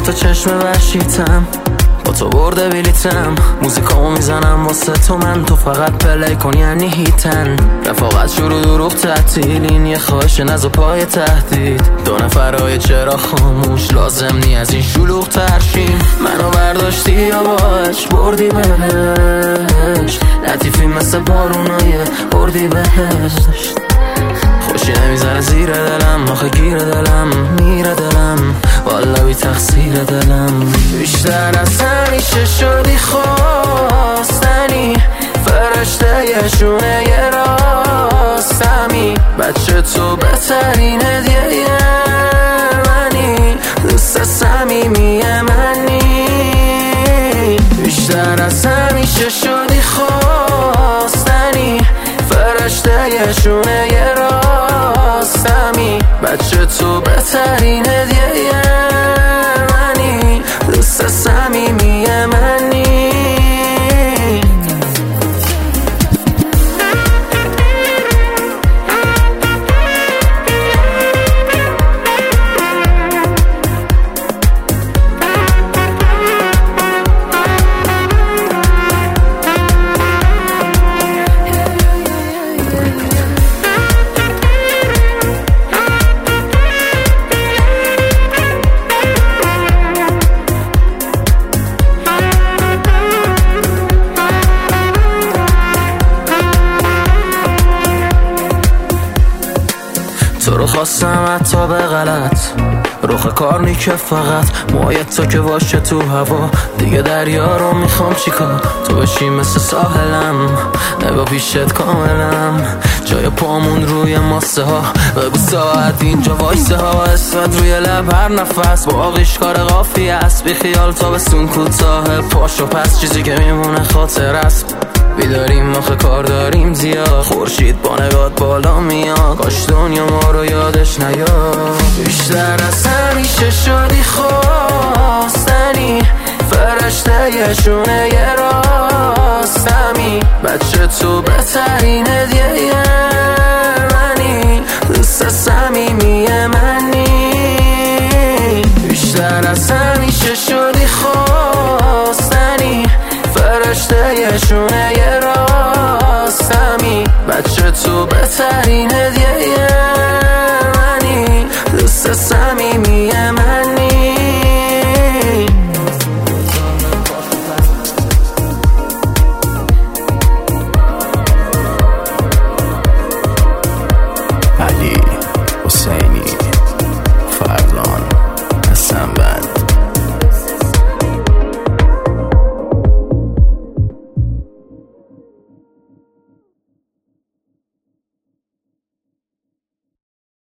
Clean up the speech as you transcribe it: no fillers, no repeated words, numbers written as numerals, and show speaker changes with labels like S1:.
S1: تا چشم وحشیتم، با تو برده بلیتم، موزیکامو میزنم واسه تو، من تو فقط پلی کن یعنی هیتن. رفاقت شروع دروغ تعطیل، این یه خواهش نزا پای تهدید. دو نفرهای چرا خاموش، لازم نی از این شلوغ ترشیم. منو برداشتی یا باش بردی بهش، لطیفی مثل بارونای بردی بهش. خوشی نمیزنه زیر دلم، آخه گیر دلم میره دلم، والا بی تقصیر دلم. بیشتر از همیشه شدی خواستنی، فرشته یه شونه یه راستمی. بچه تو بهترین هدیه منی، دوست صمیمی منی. بیشتر از همیشه شدی خواستنی، فرشته یه شونه یه راستمی. بچه تو بهترین هدیه منی، دوست صمیمی منی. تو رو خواستم حتی به غلط، رخ کار نیکه فقط موهایت تو که باشه تو هوا. دیگه دریا رو میخوام چیکار، تو بشی مثل ساحلم، نگاه پیشت کاملم. جای پامون روی ماسه ها، بگو ساعت اینجا وایسه ها. اسمت روی لب هر نفس، با آغیشکار قافیه است. بی خیال تابستون کوتاه، پاشو پس چیزی که میمونه خاطر است. بیداریم آخه کار داریم زیاد، خورشید با نگات بالا میاد، کاش دنیا ما رو یادش نیاد. بیشتر از همیشه شدی خواستنی، فرشته یه شونه یه راستمی. بچه تو بهترین هدیه